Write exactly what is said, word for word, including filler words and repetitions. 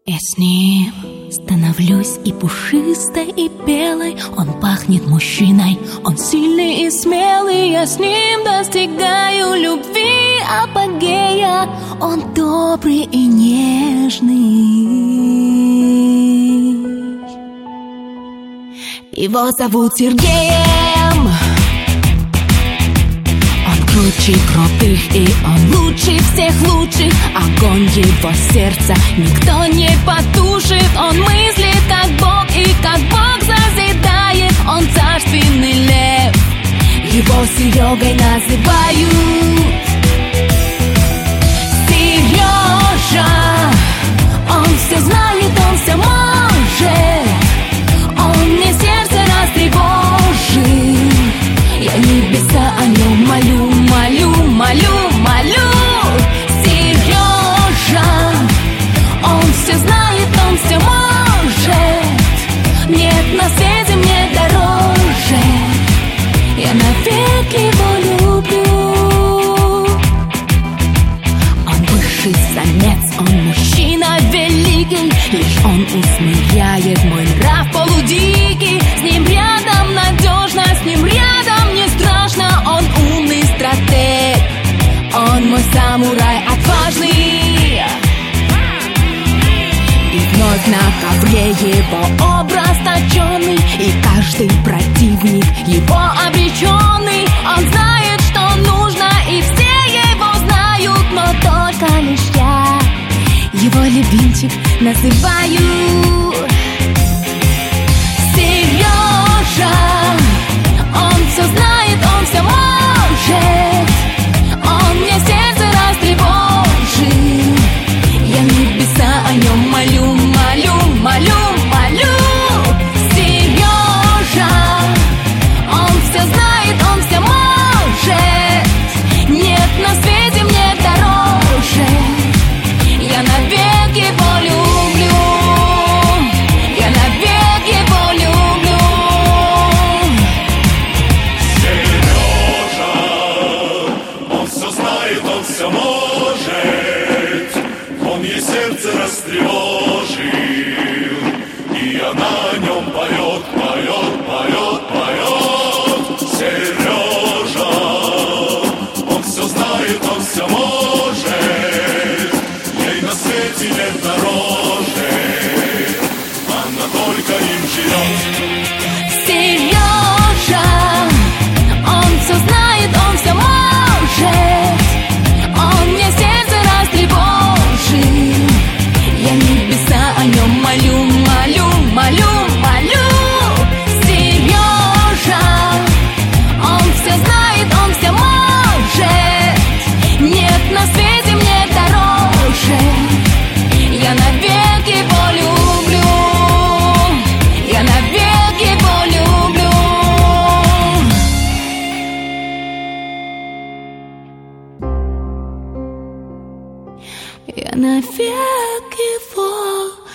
Я с ним становлюсь и пушистой, и белой. Он пахнет мужчиной, он сильный и смелый. Я с ним достигаю любви апогея. Он добрый и нежный. Его зовут Сергеем. Круче крутых, и он лучше всех лучших. Огонь его сердца никто не потушит. Он мыслит как Бог, и как Бог созидает. Он царственный лев, его Серегой называют. Сережа, он все знает, он все может. Он мне сердце растревожит. Я небеса о нем молю, молю, молю, молю. Сережа, он все знает, он все может. Нет на свете мне дороже. Я навек его люблю. Он высший самец, он мужчина великий. Лишь он усмиряет мой нрав полудикий. С ним рядом надежно, с ним рядом не страшно. Он умный стратег, он мой самурай отважный. И вновь на ковре его образ точенный. И каждый противник его обреченный. Он знает, что нужно, и все его знают. Но только лишь я его любимчик называю. Сережа, он все знает, он все может. Он мне сердце растревожит. Я небеса о нем молю, молю, молю, молю. Сережа, он все знает, он все может. Нет на свете мне дороже. Я навек его люблю. Я навек его люблю. Сережа, он все знает, он все может. Он ей сердце растревожил. И она о нем поет, поет, поет, поет. Сережа, он все знает, он все может. Ей на свете нет дороже. Она только им живет. Сережа, он все знает, он все может. Он мне сердце растревожит. Я небеса о нем молю, молю, молю, молю. Сережа, он все знает, он все может. Нет на свете мне дороже. Я навек его люблю. Я навек его люблю. Я навек его